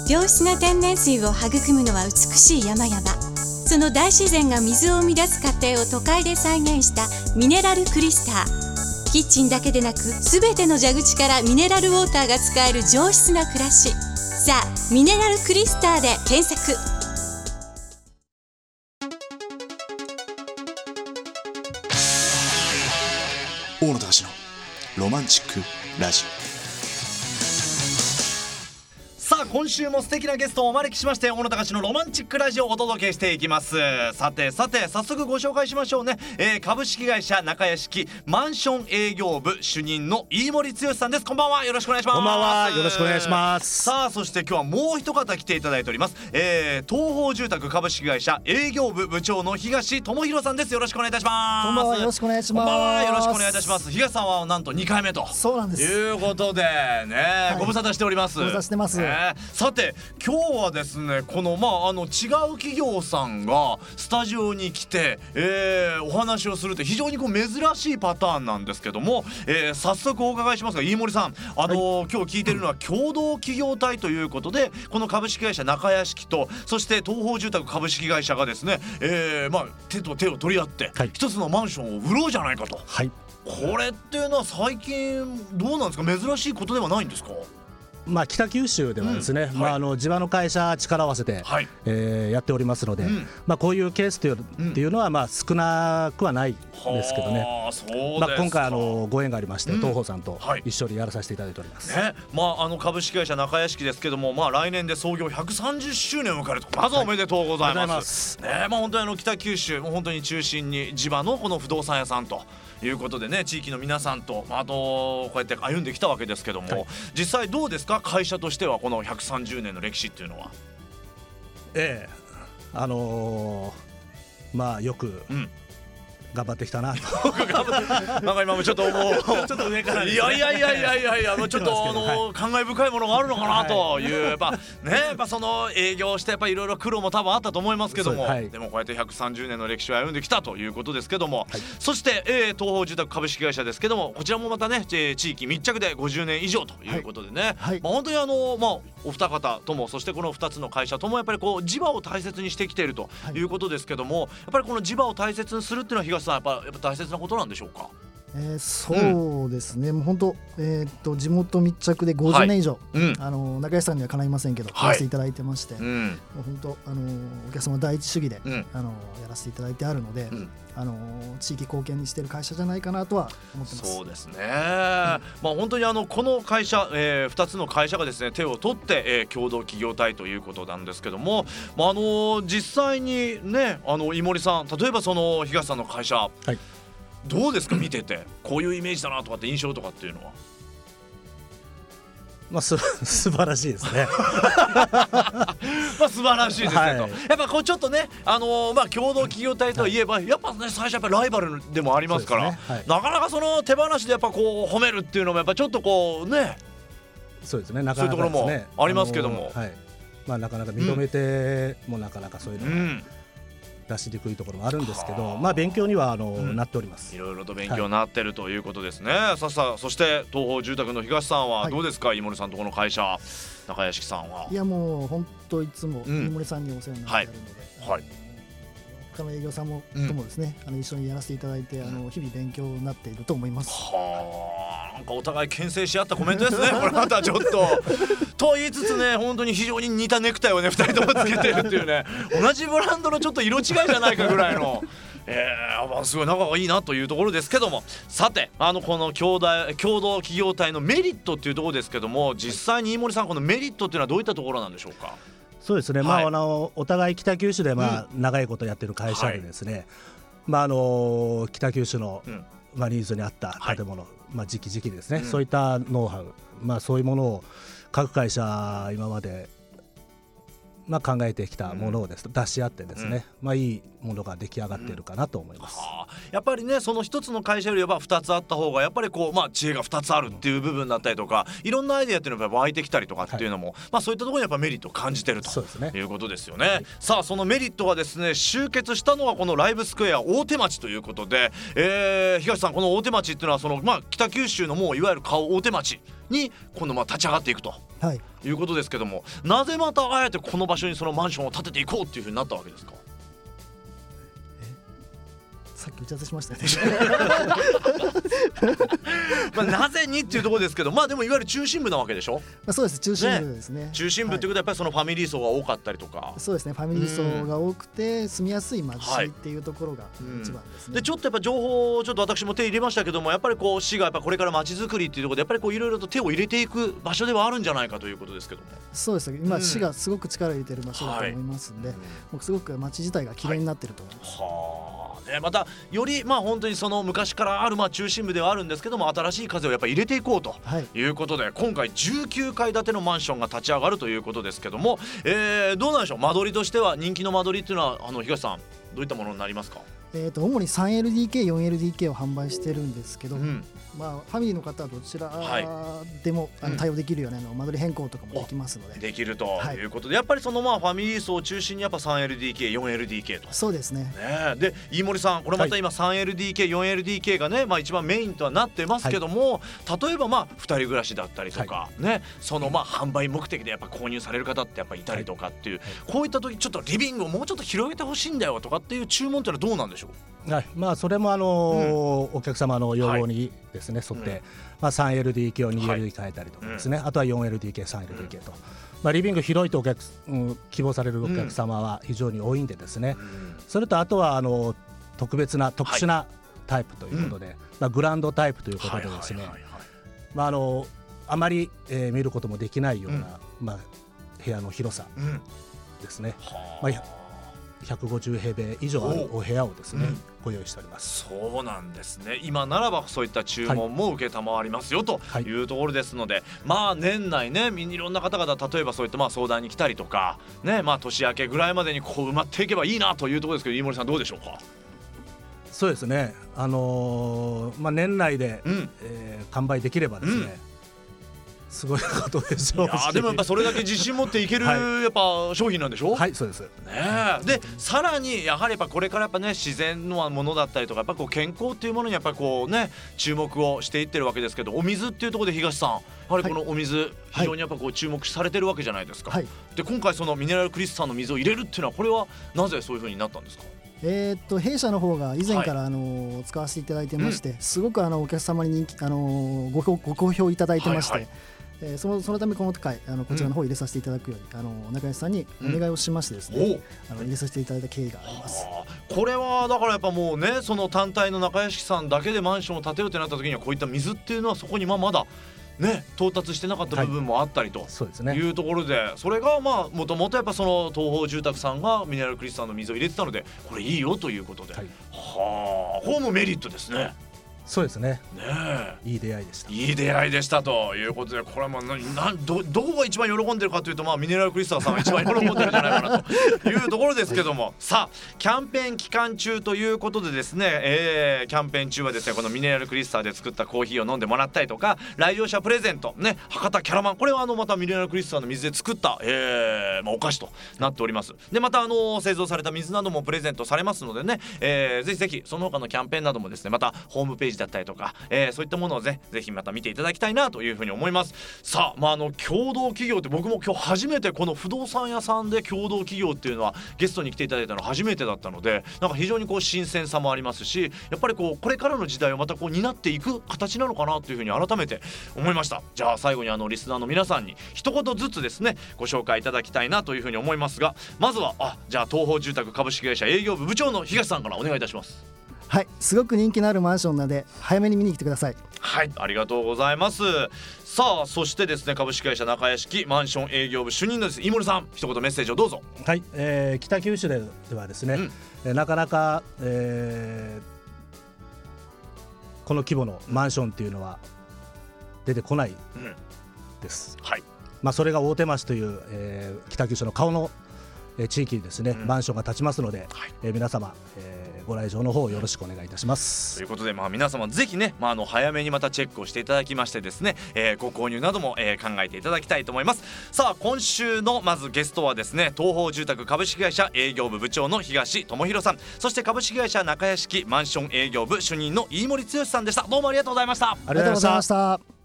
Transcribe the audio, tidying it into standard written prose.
良質な天然水を育むのは美しい山々。その大自然が水を生み出す過程を都会で再現したミネラルクリスター。キッチンだけでなく全ての蛇口からミネラルウォーターが使える上質な暮らし。さあミネラルクリスターで検索。 大野隆のロマンチックラジオ。 さあ今週も素敵なゲストをお招きしまして、大野隆のロマンチックラジオをお届けしていきます。さて早速ご紹介しましょうね。株式会社中屋敷マンション営業部主任の飯森剛さんです。こんばんは、よろしくお願いします。 こんばんは、よろしくお願いします。 さあそして今日はもう一方来ていただいております。東方住宅株式会社営業部部長の東智博さんです。よろしくお願いいたします。 こんばんは、よろしくお願いします。 こんばんは、よろしくお願いいたします。東さんはなんと2回目とそうなんです。 いうことでね、ご無沙汰しております。 ご無沙汰してます。 さて今日はですね、この違う企業さんがスタジオに来て、お話をするって非常に珍しいパターンなんですけども、早速お伺いしますが、飯森さん、今日聞いてるのは共同企業体ということで、この株式会社中屋敷とそして東方住宅株式会社がですね、手と手を取り合って一つのマンションを売ろうじゃないかと、 はい、 これっていうのは最近どうなんですか、珍しいことではないんですか？ 北九州ではですね、地場の会社力を合わせて、やっておりますので、こういうケースっていうのは少なくはないですけどね。今回ご縁がありまして、東方さんと一緒にやらさせていただいております。 株式会社中屋敷ですけども、来年で創業130周年を迎えると、まずおめでとうございます。本当に北九州本当に中心に地場のこの不動産屋さんということでね、地域の皆さんとあとこうやって歩んできたわけですけども、実際どうですか、会社としてはこの130年の歴史っていうのは。 よく頑張ってきたなとなんか今もちょっともうちょっと上からいやもうちょっと感慨深いものがあるのかなという、やっぱその営業してやっぱいろいろ苦労も多分あったと思いますけども、でもこうやって130年の歴史を歩んできたということですけども、そして、東方住宅株式会社ですけども、こちらもまたね、地域密着で50年以上ということでね、本当にお二方とも、そしてこの2つの会社ともやっぱり地場を大切にしてきているということですけども、やっぱりこの地場を大切にするっていうのは東さんやっぱ大切なことなんでしょうか？ そうですね、もう本当、地元密着で50年以上、中屋さんにはかないませんけど、やらせていただいてまして、もう本当お客様第一主義で、やらせていただいてあるので、地域貢献にしている会社じゃないかなとは思ってます。 そうですね、本当にこの会社、2つの会社がですね手を取って、共同企業体ということなんですけども、実際にね、井森さん、例えばその東さんの会社、どうですか、見ててこういうイメージだなとかって印象とかっていうのは。 素晴らしいですね素晴らしいですね、やっぱちょっとね、共同企業体といえば、やっぱね、最初やっぱライバルでもありますから、なかなかその手放しでやっぱ褒めるっていうのもやっぱちょっとそうですね、 そういうところもありますけども、 なかなか認めてもなかなかそういうのが出しにくいところもあるんですけど、勉強にはなっております。 いろいろと勉強になってるということですね。そして東方住宅の東さんはどうですか、井森さんとこの会社中屋敷さんは。 いや、もう本当いつも井森さんにお世話になっているので、他の営業さんもともですね、一緒にやらせていただいて、日々勉強になっていると思います。 なんかお互い牽制し合ったコメントですねこれまたちょっとと言いつつね、本当に非常に似たネクタイをね2人ともつけてるっていうね、同じブランドのちょっと色違いじゃないかぐらいのすごい仲がいいなというところですけども、さてこの共同企業体のメリットっていうところですけども、実際に飯森さん、このメリットっていうのはどういったところなんでしょうか？ そうですね、お互い北九州で長いことやってる会社でですね、北九州のニーズに合った建物、時期ですね、そういったノウハウ、そういうものを各会社今まで考えてきたものを出し合ってですね、いいものが出来上がっているかなと思います。 やっぱりね、その一つの会社よりは2つあった方がやっぱり知恵が2つあるっていう部分だったりとか、いろんなアイデアっていうのが湧いてきたりとかっていうのも、そういったところにやっぱメリットを感じてるということですよね。さあそのメリットがですね集結したのがこのライブスクエア大手町ということで、東さん、この大手町っていうのは北九州のもういわゆる顔大手町に今度立ち上がっていくということですけども、なぜまたあえてこの場所にそのマンションを建てていこうっていうふうになったわけですか？ さっき打ち合わせしましたねなぜにっていうところですけど、でもいわゆる中心部なわけでしょ。 そうです、中心部ですね。 中心部っていうことはやっぱりそのファミリー層が多かったりとか。 そうですね、ファミリー層が多くて住みやすい街っていうところが一番ですね。 でちょっとやっぱ情報をちょっと私も手入れましたけども、やっぱりこう市がやっぱこれから街づくりっていうところでやっぱりこういろいろと手を入れていく場所ではあるんじゃないかということですけども。 そうです、今市がすごく力を入れてる場所だと思いますんで、もうすごく街自体が綺麗になってると思います。 またより本当にその昔からある中心部ではあるんですけども、新しい風をやっぱり入れていこうということで、今回19階建てのマンションが立ち上がるということですけども、どうなんでしょう、間取りとしては人気の間取りっていうのは東さんどういったものになりますか？ 主に 3LDK、4LDK を販売してるんですけど、ファミリーの方はどちらでも対応できるような間取り変更とかもできますので、 できるということで、やっぱりそのファミリー層を中心にやっぱ 3LDK、4LDK と。 そうですね。 で飯森さん、これまた今 3LDK、4LDK がね、一番メインとはなってますけども、例えば2人暮らしだったりとかね、その販売目的でやっぱ購入される方ってやっぱいたりとかっていう、こういった時ちょっとリビングをもうちょっと広げてほしいんだよとかっていう注文ってのはどうなんでしょう？ それもお客様の要望にですね沿って、3LDK を 2LDK 変えたりとかですね、あとは 4LDK、3LDK と、リビング広いと希望されるお客様は非常に多いんでですね、それとあとは特殊なタイプということで、グランドタイプということでですね、あまり見ることもできないような部屋の広さですね。150平米以上あるお部屋をですね、ご用意しております。 そうなんですね。今ならばそういった注文も受けたまわりますよというところですので、年内ね、いろんな方々例えばそういった相談に来たりとかね、年明けぐらいまでに埋まっていけばいいなというところですけど、飯森さんどうでしょうか？ そうですね、年内で、完売できればですね、すごいことでしょうし、 でもやっぱそれだけ自信持っていける、やっぱ商品なんでしょ？ はい、そうです、 でさらにやはりやっぱこれからやっぱね、自然のものだったりとかやっぱ健康っていうものにやっぱ注目をしていってるわけですけど、お水っていうところで東さん、やはりこのお水、非常にやっぱ注目されてるわけじゃないですか。で今回そのミネラルクリスタの水を入れるっていうのは、これはなぜそういう風になったんですか？ 弊社の方が以前から使わせていただいてまして、すごくお客様に人気ご好評いただいてまして、そのためこの回こちらの方を入れさせていただくように、中安さんにお願いをしましてですね、入れさせていただいた経緯があります。 これはだからやっぱもうね、その単体の中屋敷さんだけでマンションを建てようってなった時には、こういった水っていうのはそこにまだね到達してなかった部分もあったりというところで、それがもともとやっぱその東宝住宅さんがミネラルクリスタルの水を入れてたので、これいいよということで、これもメリットですね。 そうですね。いい出会いでした。 いい出会いでしたということで、これはもうどこが一番喜んでるかというと、ミネラルクリスタルさんが一番喜んでるんじゃないかなというところですけども、さあキャンペーン期間中ということでですね、キャンペーン中はですね、このミネラルクリスタルで作ったコーヒーを飲んでもらったりとか、来場者プレゼントね、博多キャラマン、これはまたミネラルクリスタルの水で作った、お菓子となっております。でまた製造された水などもプレゼントされますのでね、ぜひぜひその他のキャンペーンなどもですね、またホームページだったりとか、そういったものをぜひまた見ていただきたいなというふうに思います。さあ、共同企業って、僕も今日初めてこの不動産屋さんで共同企業っていうのはゲストに来ていただいたのは初めてだったので、なんか非常に新鮮さもありますし、やっぱりこれからの時代をまた担っていく形なのかなというふうに改めて思いました。じゃあ最後にリスナーの皆さんに一言ずつですねご紹介いただきたいなというふうに思いますが、まずはじゃあ東宝住宅株式会社営業部部長の東さんからお願いいたします。 はい、すごく人気のあるマンションなので早めに見に来てください。 はい、ありがとうございます。さあ、そしてですね、株式会社中屋敷マンション営業部主任のです飯森さん、一言メッセージをどうぞ。 はい、北九州ではですね、なかなか、この規模のマンションっていうのは出てこないです。それが大手町という、北九州の顔の地域にですね、マンションが建ちますので、皆様、ご来場の方よろしくお願いいたします。 ということで、皆様ぜひね、早めにまたチェックをしていただきましてですね、ご購入なども、考えていただきたいと思います。さあ、今週のまずゲストはですね、東宝住宅株式会社営業部部長の東智博さん、そして株式会社中屋敷マンション営業部主任の飯森剛さんでした。どうもありがとうございました。 ありがとうございました。